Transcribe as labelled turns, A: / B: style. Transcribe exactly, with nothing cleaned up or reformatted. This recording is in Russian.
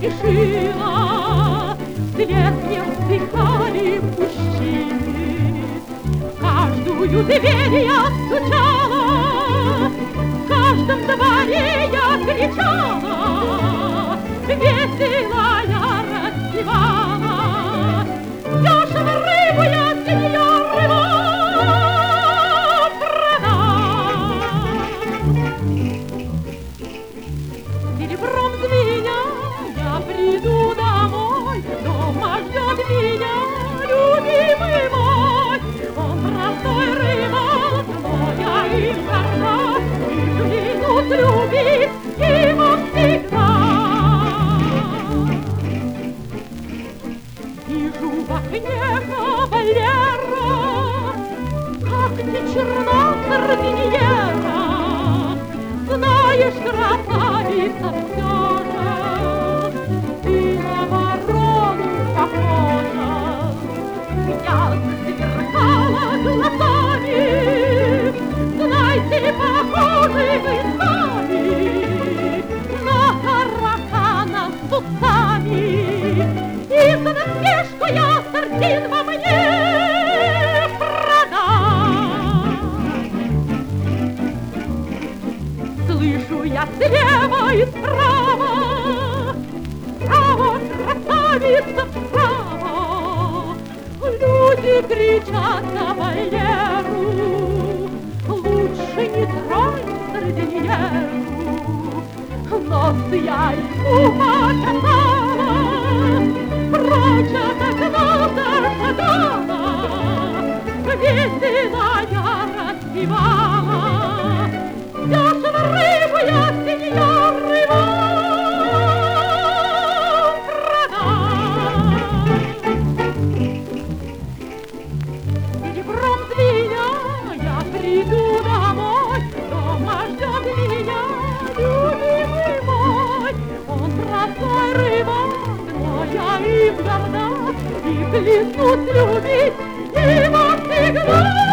A: спешила, вслед не вздыхали мужчины. В каждую дверь я стучала, в каждом дворе я кричала, весело я распевала, дешево рыбу я с нее рвала, продам. Серебром звеня я приду домой, дома ждет меня любимый мой. Он простой рыбак, но я им горда, и клянусь любить его всегда. Вижу в окне кавалера, как не черна сардиньера. Знаешь, красавица, все же ты на ворону похожа. Я засверкала глазами, знайте, похожи вы сами на таракана с усами. И за насмешку я сардин во мне продам. Слышу я слева и справа, справа, красавица, справа. Люди кричат кавалеру, лучше не тронь сардиньеру. Нос я ему показала, прочь от окна зашагала, весело я распевала, дешево рыбу я с нее рвала, продам. Серебром звеня я приду домой, дома ждет меня любимый мой. Он простой рыбак, но я им горда, и клянусь любить его всегда.